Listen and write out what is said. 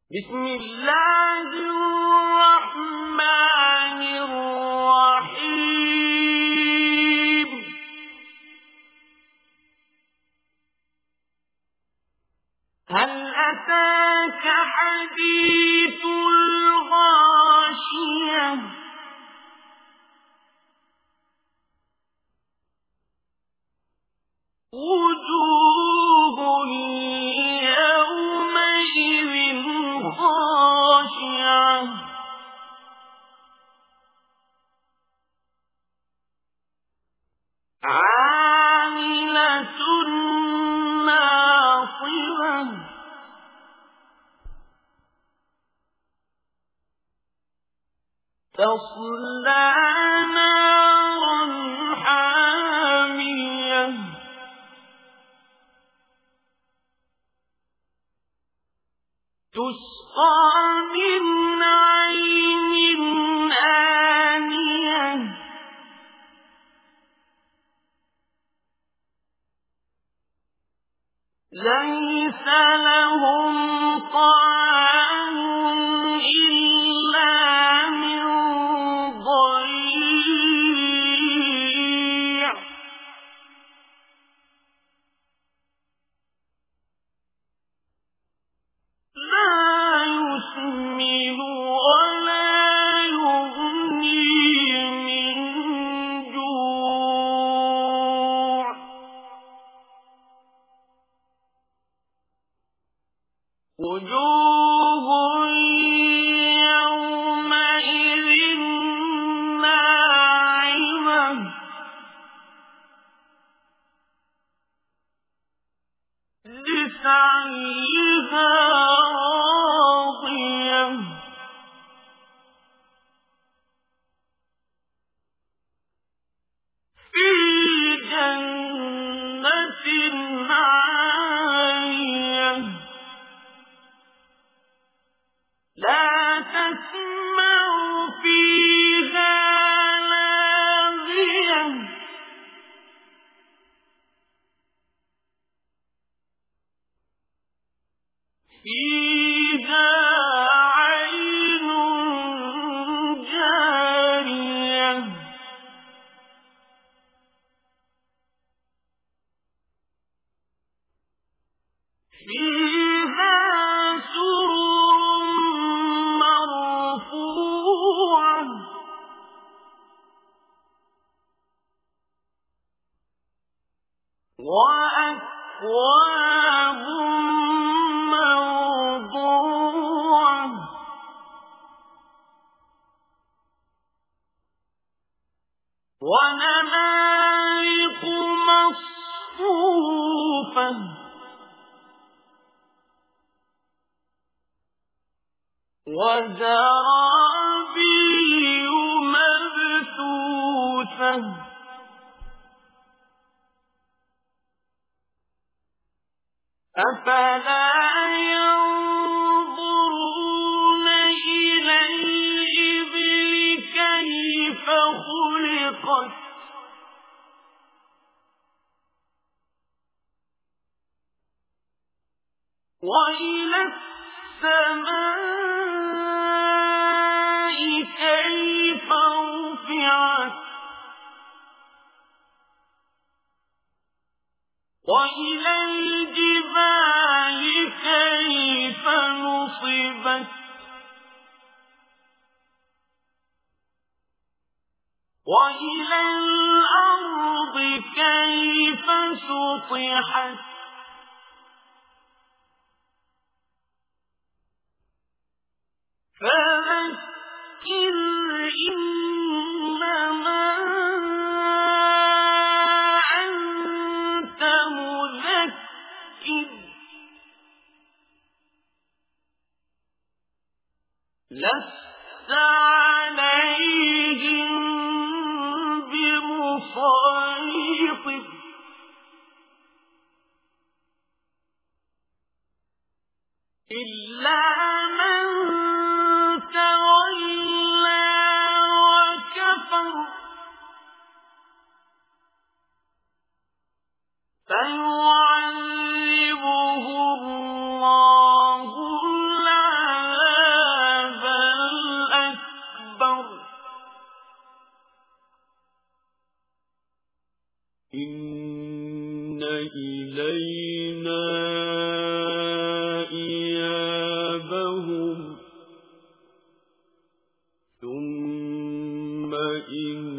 بسم الله الرحمن الرحيم. هل أتاك حديث الغاشية وجوه يومئذ خاشعة عاملة ناصبة تصلى نارا حامية تسقى من عين آنية ليس لهم طعام إلا من ضريع لا يسمن ولا يغني من جوع وجوه يومئذ ناعمة لسعيها راضية في جنة عالية لا تسمع فيها لاغية فيها عين جارية فيها سرر مرفوعة وأكواب موضوعة ونمارق مصفوفة وزرابي مبثوثة أفلا ينظرون إلى الإبل كيف خلقت وإلى السماء كيف رفعت وإلى الجبال كيف نصبت وإلى الأرض كيف سطحت فذكر إنما أنت مذكر لست عليهم بمسيطر إلا من تولى وكفر فيعذبه الله العذاب إن إلينا إيابهم ثم إن